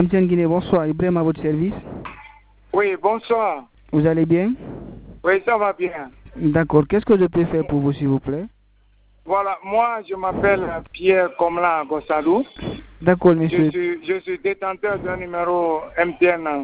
Monsieur Guinée, bonsoir. Ibrahim à votre service. Oui, bonsoir. Vous allez bien? Oui, ça va bien. D'accord. Qu'est-ce que je peux faire pour vous, s'il vous plaît? Voilà, moi, je m'appelle Pierre Komla Gossadou. D'accord, monsieur. Je suis détenteur d'un numéro MTN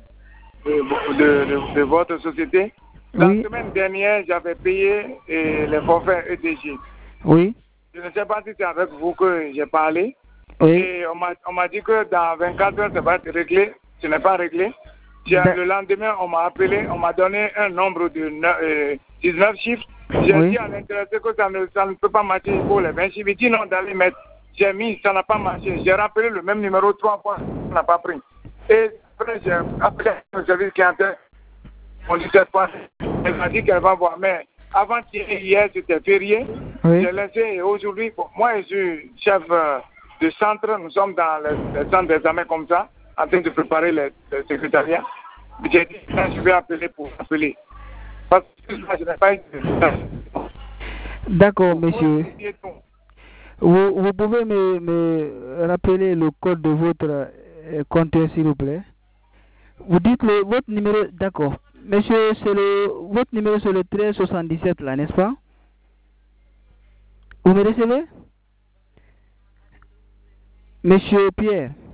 de votre société. La semaine dernière, j'avais payé les forfaits ETG. Oui. Je ne sais pas si c'est avec vous que j'ai parlé. Oui. Et on m'a dit que dans 24 heures, ça va être réglé. Ce n'est pas réglé. Le lendemain, on m'a appelé, on m'a donné un nombre de 19 chiffres. J'ai dit à l'intéressé que ça ne peut pas marcher pour les 20 chiffres. Il dit non, d'aller mettre. J'ai mis, ça n'a pas marché. J'ai rappelé le même numéro 3 fois, ça n'a pas pris. Et après, j'ai appelé le service clientèle. On dit cette fois, elle m'a dit qu'elle va voir. Mais avant hier, c'était férié. Oui. J'ai laissé et aujourd'hui, moi, je suis chef de centre. Nous sommes dans le centre d'examen comme ça, en train de préparer le secrétariat. J'ai dit, je vais appeler pour appeler. Parce que je n'ai pas eu de... D'accord, monsieur. Vous pouvez me rappeler le code de votre compteur, s'il vous plaît? Vous dites votre numéro, d'accord. Monsieur, votre numéro c'est le 1377 là, n'est-ce pas? Vous me recevez? Monsieur Pierre.